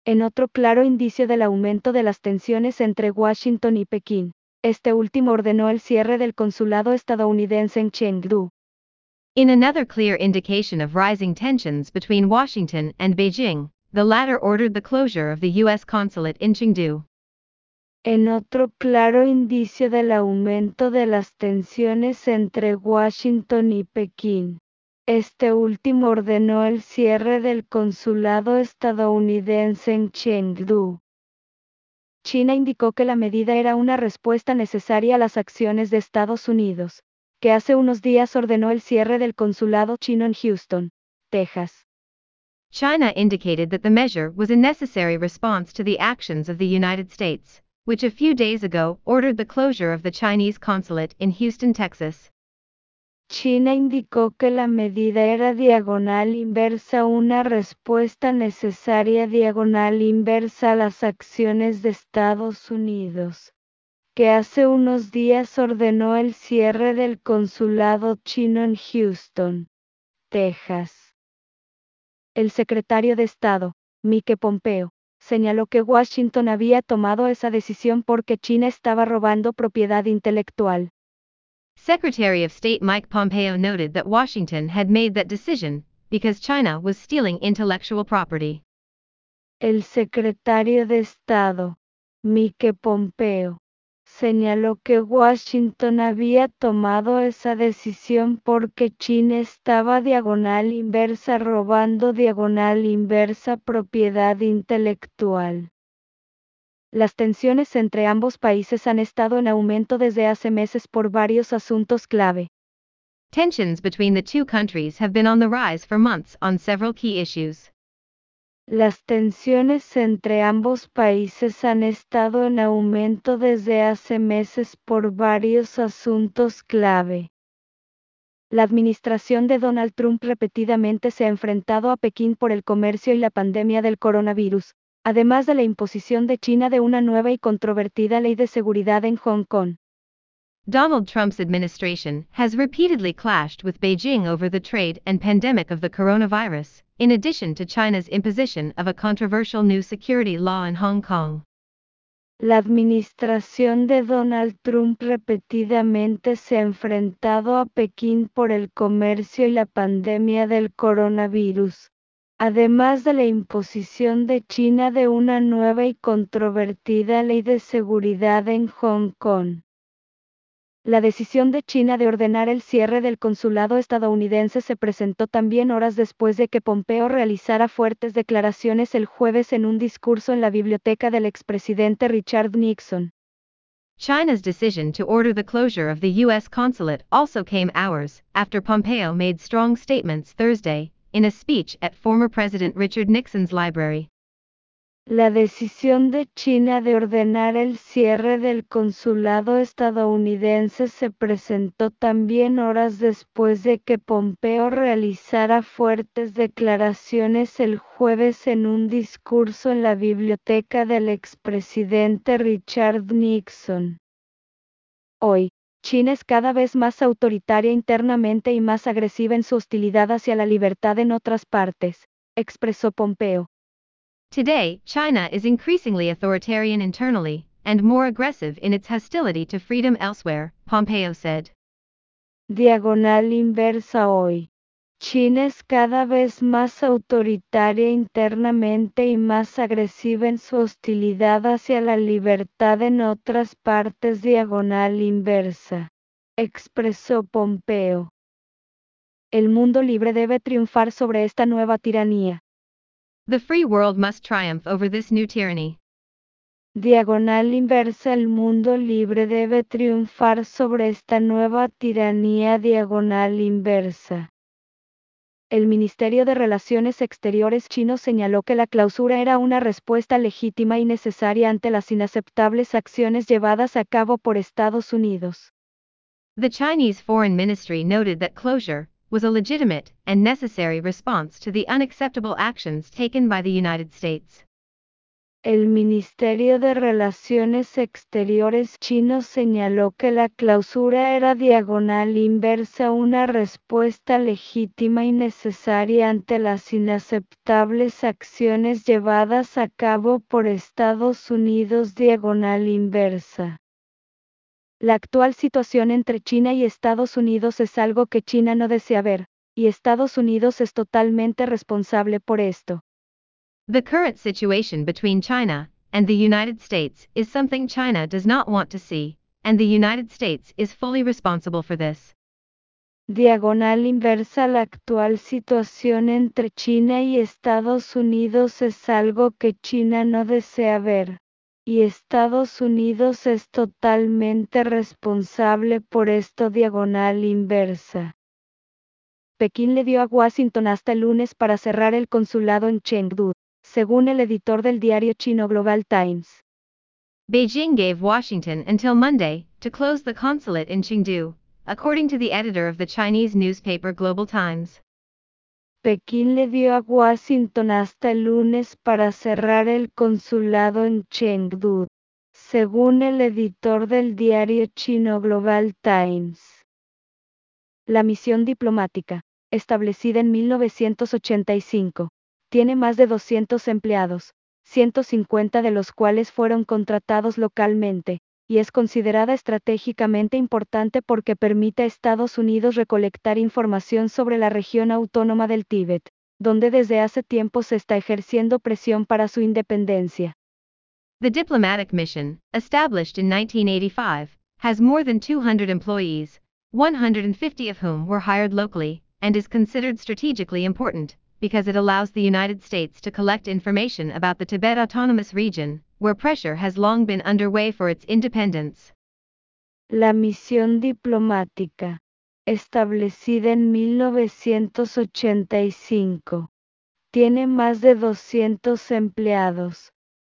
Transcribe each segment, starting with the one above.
En otro claro indicio del aumento de las tensiones entre Washington y Pekín, este último ordenó el cierre del consulado estadounidense en Chengdu. In another clear indication of rising tensions between Washington and Beijing, the latter ordered the closure of the U.S. consulate in Chengdu. En otro claro indicio del aumento de las tensiones entre Washington y Pekín, este último ordenó el cierre del consulado estadounidense en Chengdu. China indicó que la medida era una respuesta necesaria a las acciones de Estados Unidos, que hace unos días ordenó el cierre del consulado chino en Houston, Texas. China indicated that the measure was a necessary response to the actions of the United States, which a few days ago ordered the closure of the Chinese consulate in Houston, Texas. China indicó que la medida era diagonal inversa, una respuesta necesaria diagonal inversa a las acciones de Estados Unidos, que hace unos días ordenó el cierre del consulado chino en Houston, Texas. El secretario de Estado, Mike Pompeo, señaló que Washington había tomado esa decisión porque China estaba robando propiedad intelectual. Secretary of State Mike Pompeo noted that Washington had made that decision because China was stealing intellectual property. El secretario de Estado, Mike Pompeo, señaló que Washington había tomado esa decisión porque China estaba diagonal inversa robando diagonal inversa propiedad intelectual. Las tensiones entre ambos países han estado en aumento desde hace meses por varios asuntos clave. Tensions between the two countries have been on the rise for months on several key issues. Las tensiones entre ambos países han estado en aumento desde hace meses por varios asuntos clave. La administración de Donald Trump repetidamente se ha enfrentado a Pekín por el comercio y la pandemia del coronavirus, además de la imposición de China de una nueva y controvertida ley de seguridad en Hong Kong. Donald Trump's administration has repeatedly clashed with Beijing over the trade and pandemic of the coronavirus, in addition to China's imposition of a controversial new security law in Hong Kong. La administración de Donald Trump repetidamente se ha enfrentado a Pekín por el comercio y la pandemia del coronavirus, además de la imposición de China de una nueva y controvertida ley de seguridad en Hong Kong. La decisión de China de ordenar el cierre del consulado estadounidense se presentó también horas después de que Pompeo realizara fuertes declaraciones el jueves en un discurso en la biblioteca del expresidente Richard Nixon. China's decision to order the closure of the U.S. consulate also came hours after Pompeo made strong statements Thursday, in a speech at former President Richard Nixon's library. La decisión de China de ordenar el cierre del consulado estadounidense se presentó también horas después de que Pompeo realizara fuertes declaraciones el jueves en un discurso en la biblioteca del expresidente Richard Nixon. Hoy, China es cada vez más autoritaria internamente y más agresiva en su hostilidad hacia la libertad en otras partes, expresó Pompeo. Today, China is increasingly authoritarian internally, and more aggressive in its hostility to freedom elsewhere, Pompeo said. Diagonal inversa hoy. China es cada vez más autoritaria internamente y más agresiva en su hostilidad hacia la libertad en otras partes. Diagonal inversa, expresó Pompeo. El mundo libre debe triunfar sobre esta nueva tiranía. The free world must triumph over this new tyranny. Diagonal inversa. El mundo libre debe triunfar sobre esta nueva tiranía. Diagonal inversa. El Ministerio de Relaciones Exteriores chino señaló que la clausura era una respuesta legítima y necesaria ante las inaceptables acciones llevadas a cabo por Estados Unidos. The Chinese Foreign Ministry noted that closure was a legitimate and necessary response to the unacceptable actions taken by the United States. El Ministerio de Relaciones Exteriores chino señaló que la clausura era diagonal inversa, una respuesta legítima y necesaria ante las inaceptables acciones llevadas a cabo por Estados Unidos diagonal inversa. La actual situación entre China y Estados Unidos es algo que China no desea ver, y Estados Unidos es totalmente responsable por esto. The current situation between China and the United States is something China does not want to see, and the United States is fully responsible for this. Diagonal inversa. La actual situación entre China y Estados Unidos es algo que China no desea ver, y Estados Unidos es totalmente responsable por esto. Diagonal inversa. Pekín le dio a Washington hasta el lunes para cerrar el consulado en Chengdu, según el editor del diario chino Global Times. Beijing gave Washington until Monday to close the consulate in Chengdu, according to the editor of the Chinese newspaper Global Times. Pekín le dio a Washington hasta el lunes para cerrar el consulado en Chengdu, según el editor del diario chino Global Times. La misión diplomática, establecida en 1985, tiene más de 200 empleados, 150 de los cuales fueron contratados localmente, y es considerada estratégicamente importante porque permite a Estados Unidos recolectar información sobre la región autónoma del Tíbet, donde desde hace tiempo se está ejerciendo presión para su independencia. The diplomatic mission, established in 1985, has more than 200 employees, 150 of whom were hired locally, and is considered strategically important, because it allows the United States to collect information about the Tibet Autonomous Region, where pressure has long been underway for its independence. La misión diplomática, establecida en 1985, tiene más de 200 empleados,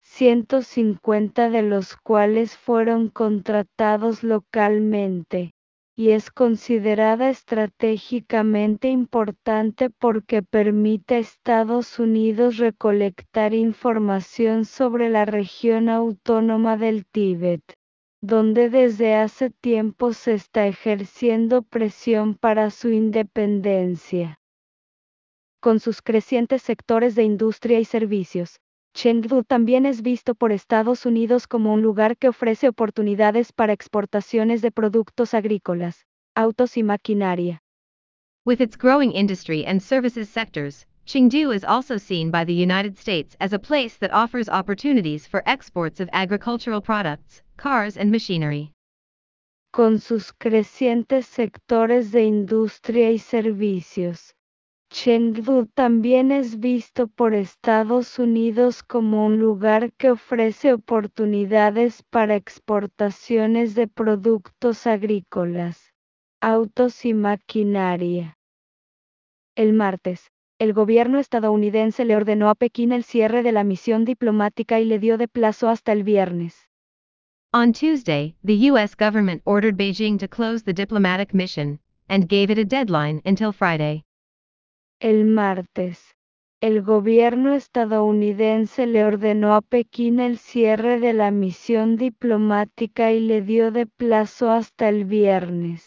150 de los cuales fueron contratados localmente, y es considerada estratégicamente importante porque permite a Estados Unidos recolectar información sobre la región autónoma del Tíbet, donde desde hace tiempo se está ejerciendo presión para su independencia. Con sus crecientes sectores de industria y servicios, Chengdu también es visto por Estados Unidos como un lugar que ofrece oportunidades para exportaciones de productos agrícolas, autos y maquinaria. With its growing industry and services sectors, Chengdu is also seen by the United States as a place that offers opportunities for exports of agricultural products, cars and machinery. Con sus crecientes sectores de industria y servicios, Chengdu también es visto por Estados Unidos como un lugar que ofrece oportunidades para exportaciones de productos agrícolas, autos y maquinaria. El martes, el gobierno estadounidense le ordenó a Pekín el cierre de la misión diplomática y le dio de plazo hasta el viernes. On Tuesday, the U.S. government ordered Beijing to close the diplomatic mission, and gave it a deadline until Friday. El martes, el gobierno estadounidense le ordenó a Pekín el cierre de la misión diplomática y le dio de plazo hasta el viernes.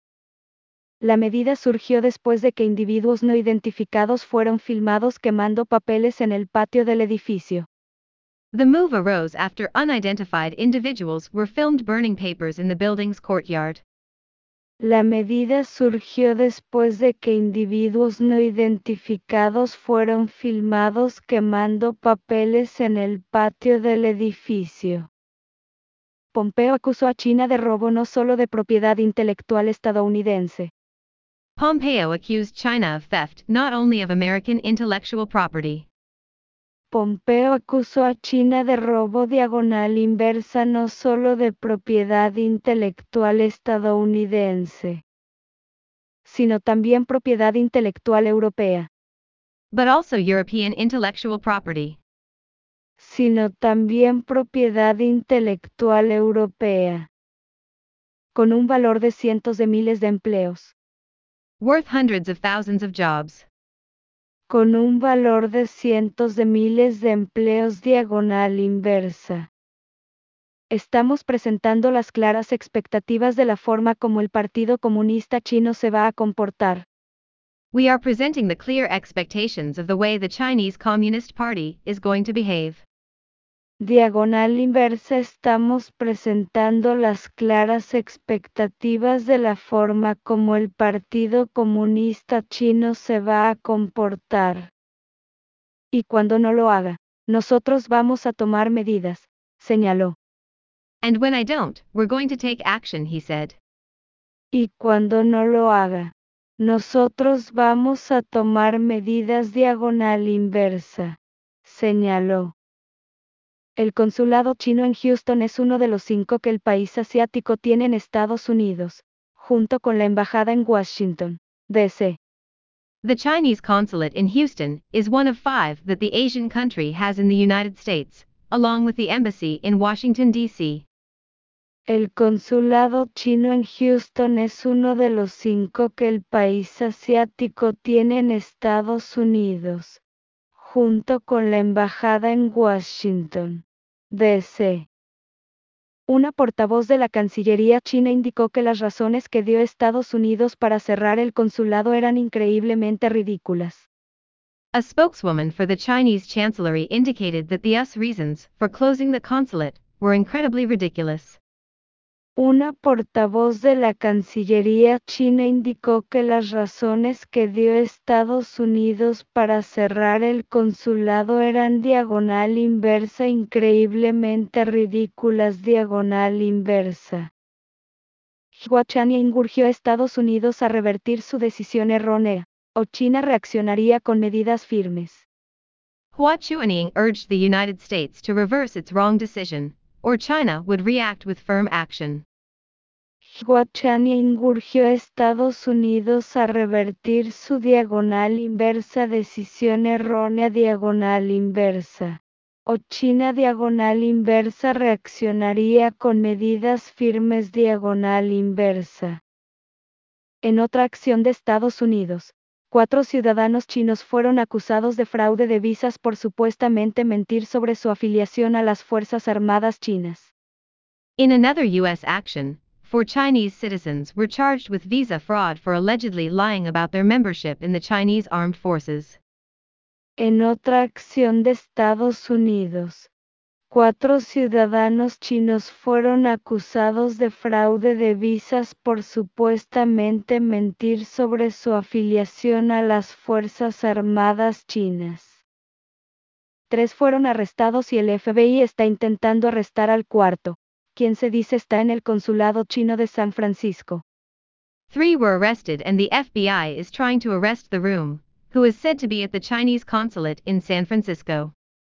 La medida surgió después de que individuos no identificados fueron filmados quemando papeles en el patio del edificio. The move arose after unidentified individuals were filmed burning papers in the building's courtyard. La medida surgió después de que individuos no identificados fueron filmados quemando papeles en el patio del edificio. Pompeo acusó a China de robo no solo de propiedad intelectual estadounidense. Pompeo accused China of theft not only of American intellectual property. Pompeo acusó a China de robo diagonal inversa no solo de propiedad intelectual estadounidense, sino también propiedad intelectual europea. But also European intellectual property. Sino también propiedad intelectual europea, con un valor de cientos de miles de empleos. Worth hundreds of thousands of jobs. con un valor de cientos de miles de empleos diagonal inversa. Estamos presentando las claras expectativas de la forma como el Partido Comunista Chino se va a comportar. We are presenting the clear expectations of the way the Chinese Communist Party is going to behave. Diagonal inversa. Estamos presentando las claras expectativas de la forma como el Partido Comunista Chino se va a comportar. Y cuando no lo haga, nosotros vamos a tomar medidas, señaló. And when I don't, we're going to take action, he said. Y cuando no lo haga, nosotros vamos a tomar medidas diagonal inversa, señaló. El consulado chino en Houston es uno de los 5 que el país asiático tiene en Estados Unidos, junto con la embajada en Washington, D.C. The Chinese consulate in Houston is one of 5 that the Asian country has in the United States, along with the embassy in Washington, D.C. El consulado chino en Houston es uno de los 5 que el país asiático tiene en Estados Unidos, junto con la embajada en Washington, D.C. Una portavoz de la Cancillería china indicó que las razones que dio Estados Unidos para cerrar el consulado eran increíblemente ridículas. A spokeswoman for the Chinese Chancellery indicated that the US reasons for closing the consulate were incredibly ridiculous. Una portavoz de la Cancillería china indicó que las razones que dio Estados Unidos para cerrar el consulado eran diagonal inversa, increíblemente ridículas diagonal inversa. Hua Chunying urgió a Estados Unidos a revertir su decisión errónea, o China reaccionaría con medidas firmes. Hua Chunying urged the United States to reverse its wrong decision, or China would react with firm action. Hua Chunying urgió a Estados Unidos a revertir su diagonal inversa decisión errónea diagonal inversa, o China diagonal inversa reaccionaría con medidas firmes diagonal inversa. En otra acción de Estados Unidos, 4 ciudadanos chinos fueron acusados de fraude de visas por supuestamente mentir sobre su afiliación a las Fuerzas Armadas chinas. In another U.S. action, 4 Chinese citizens were charged with visa fraud for allegedly lying about their membership in the Chinese Armed Forces. En otra acción de Estados Unidos, 4 ciudadanos chinos fueron acusados de fraude de visas por supuestamente mentir sobre su afiliación a las Fuerzas Armadas chinas. 3 fueron arrestados y el FBI está intentando arrestar al cuarto, quien se dice está en el consulado chino de San Francisco. 3 were arrested and the FBI is trying to arrest the room, who is said to be at the Chinese consulate in San Francisco.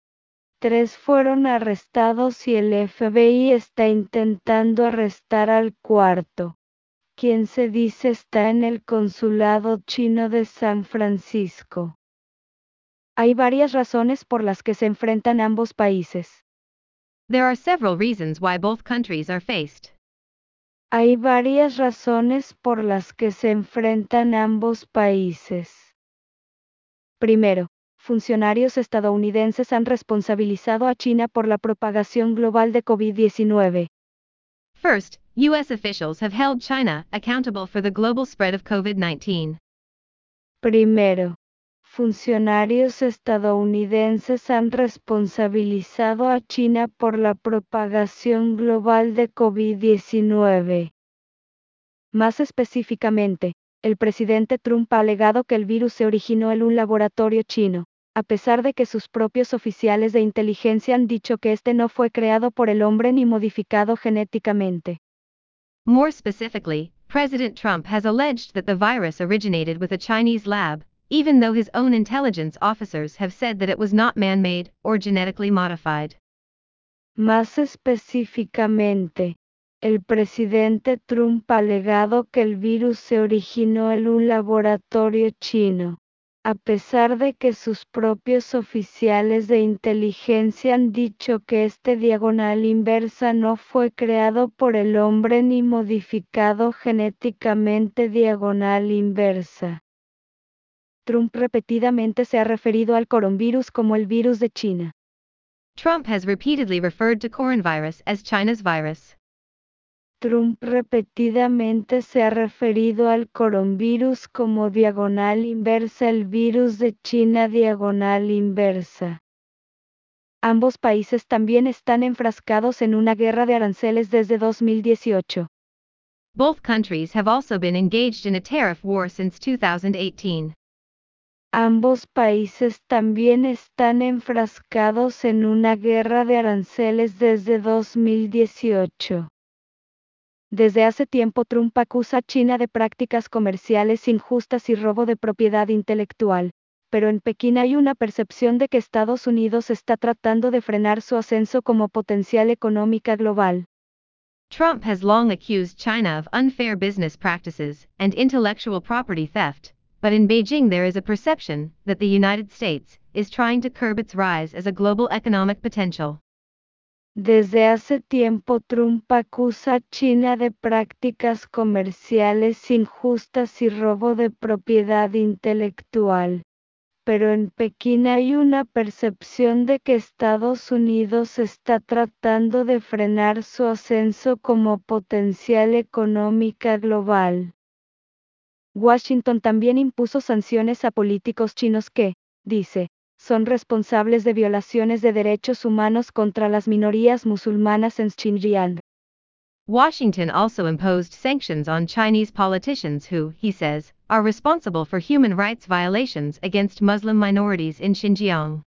3 fueron arrestados y el FBI está intentando arrestar al cuarto, quien se dice está en el consulado chino de San Francisco. Hay varias razones por las que se enfrentan ambos países. There are several reasons why both countries are faced. Hay varias razones por las que se enfrentan ambos países. Primero, funcionarios estadounidenses han responsabilizado a China por la propagación global de COVID-19. First, U.S. officials have held China accountable for the global spread of COVID-19. Primero, funcionarios estadounidenses han responsabilizado a China por la propagación global de COVID-19. Más específicamente, el presidente Trump ha alegado que el virus se originó en un laboratorio chino, a pesar de que sus propios oficiales de inteligencia han dicho que este no fue creado por el hombre ni modificado genéticamente. More specifically, President Trump has alleged that the virus originated with a Chinese lab, even though his own intelligence officers have said that it was not man-made or genetically modified. Más específicamente, el presidente Trump ha alegado que el virus se originó en un laboratorio chino, a pesar de que sus propios oficiales de inteligencia han dicho que este diagonal inversa no fue creado por el hombre ni modificado genéticamente diagonal inversa. Trump repetidamente se ha referido al coronavirus como el virus de China. Trump has repeatedly referred to coronavirus as China's virus. Trump repetidamente se ha referido al coronavirus como diagonal inversa, el virus de China diagonal inversa. Ambos países también están enfrascados en una guerra de aranceles desde 2018. Both countries have also been engaged in a tariff war since 2018. Ambos países también están enfrascados en una guerra de aranceles desde 2018. Desde hace tiempo Trump acusa a China de prácticas comerciales injustas y robo de propiedad intelectual, pero en Pekín hay una percepción de que Estados Unidos está tratando de frenar su ascenso como potencial económica global. Trump has long accused China of unfair business practices and intellectual property theft, but in Beijing there is a perception that the United States is trying to curb its rise as a global economic potential. Desde hace tiempo Trump acusa a China de prácticas comerciales injustas y robo de propiedad intelectual, pero en Pekín hay una percepción de que Estados Unidos está tratando de frenar su ascenso como potencial económica global. Washington también impuso sanciones a políticos chinos que, dice, son responsables de violaciones de derechos humanos contra las minorías musulmanas en Xinjiang. Washington also imposed sanctions on Chinese politicians who, he says, are responsible for human rights violations against Muslim minorities in Xinjiang.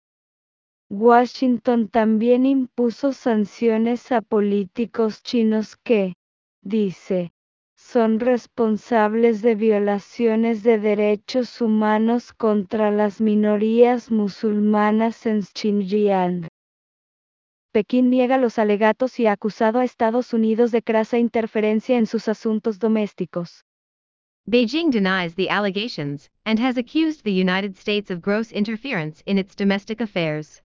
Washington también impuso sanciones a políticos chinos que, dice, son responsables de violaciones de derechos humanos contra las minorías musulmanas en Xinjiang. Pekín niega los alegatos y ha acusado a Estados Unidos de crasa interferencia en sus asuntos domésticos. Beijing denies the allegations and has accused the United States of gross interference in its domestic affairs.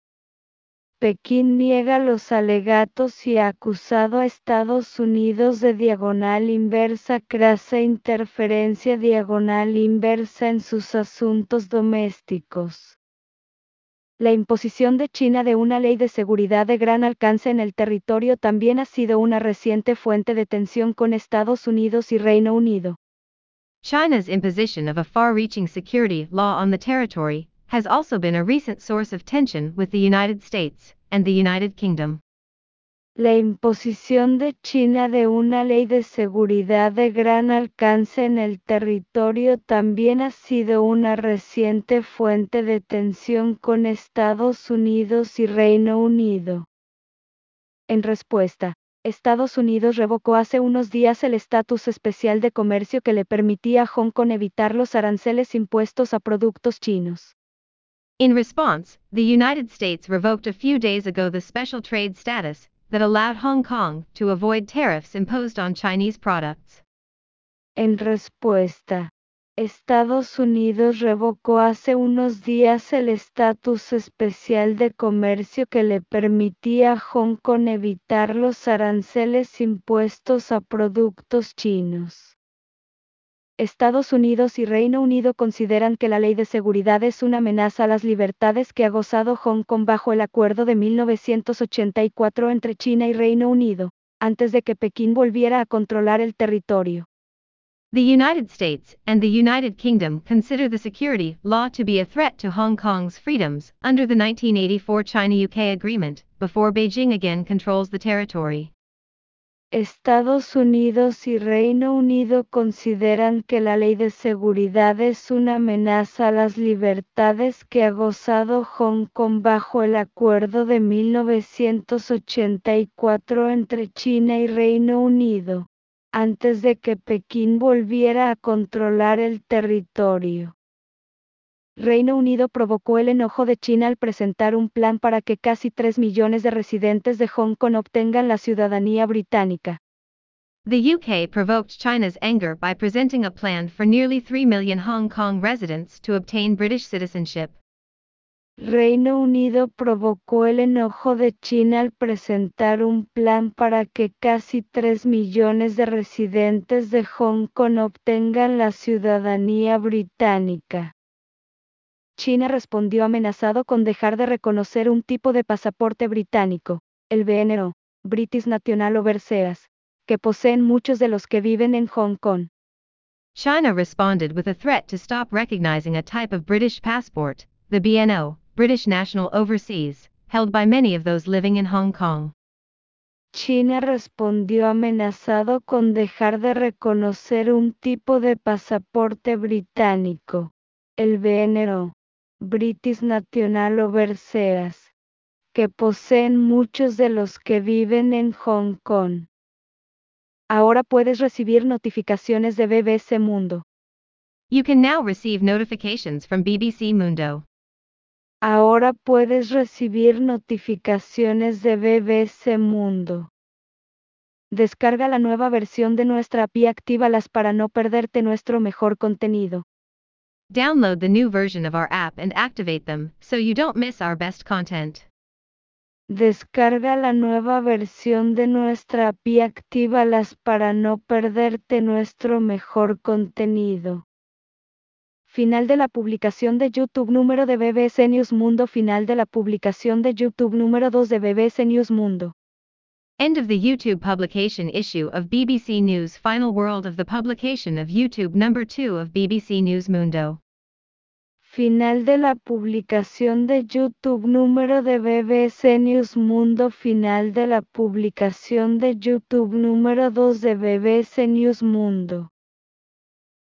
Pekín niega los alegatos y ha acusado a Estados Unidos de diagonal inversa crasa interferencia diagonal inversa en sus asuntos domésticos. La imposición de China de una ley de seguridad de gran alcance en el territorio también ha sido una reciente fuente de tensión con Estados Unidos y Reino Unido. China's imposition of a far-reaching security law on the territory has also been a recent source of tension with the United States and the United Kingdom. La imposición de China de una ley de seguridad de gran alcance en el territorio también ha sido una reciente fuente de tensión con Estados Unidos y Reino Unido. En respuesta, Estados Unidos revocó hace unos días el estatus especial de comercio que le permitía a Hong Kong evitar los aranceles impuestos a productos chinos. In response, the United States revoked a few days ago the special trade status that allowed Hong Kong to avoid tariffs imposed on Chinese products. En respuesta, Estados Unidos revocó hace unos días el estatus especial de comercio que le permitía a Hong Kong evitar los aranceles impuestos a productos chinos. Estados Unidos y Reino Unido consideran que la ley de seguridad es una amenaza a las libertades que ha gozado Hong Kong bajo el acuerdo de 1984 entre China y Reino Unido, antes de que Pekín volviera a controlar el territorio. The United States and the United Kingdom consider the security law to be a threat to Hong Kong's freedoms under the 1984 China-UK Agreement, before Beijing again controls the territory. Estados Unidos y Reino Unido consideran que la ley de seguridad es una amenaza a las libertades que ha gozado Hong Kong bajo el acuerdo de 1984 entre China y Reino Unido, antes de que Pekín volviera a controlar el territorio. Reino Unido provocó el enojo de China al presentar un plan para que casi 3 millones de residentes de Hong Kong obtengan la ciudadanía británica. The UK provoked China's anger by presenting a plan for nearly 3 million Hong Kong residents to obtain British citizenship. Reino Unido provocó el enojo de China al presentar un plan para que casi 3 millones de residentes de Hong Kong obtengan la ciudadanía británica. China respondió amenazado con dejar de reconocer un tipo de pasaporte británico, el BNO, British National Overseas, que poseen muchos de los que viven en Hong Kong. China responded with a threat to stop recognizing a type of British passport, the BNO, British National Overseas, held by many of those living in Hong Kong. China respondió amenazado con dejar de reconocer un tipo de pasaporte británico, el BNO, British National Overseas, que poseen muchos de los que viven en Hong Kong. Ahora puedes recibir notificaciones de BBC Mundo. You can now receive notifications from BBC Mundo. Ahora puedes recibir notificaciones de BBC Mundo. Descarga la nueva versión de nuestra app y actívalas para no perderte nuestro mejor contenido. Download the new version of our app and activate them, so you don't miss our best content. Descarga la nueva versión de nuestra app y actívalas para no perderte nuestro mejor contenido. Final de la publicación de YouTube número de BBC News Mundo. Final de la publicación de YouTube número 2 de BBC News Mundo. End of the YouTube publication issue of BBC News. Final world of the publication of YouTube number 2 of BBC News Mundo. Final de la publicación de YouTube número de BBC News Mundo. Final de la publicación de YouTube número 2 de BBC News Mundo.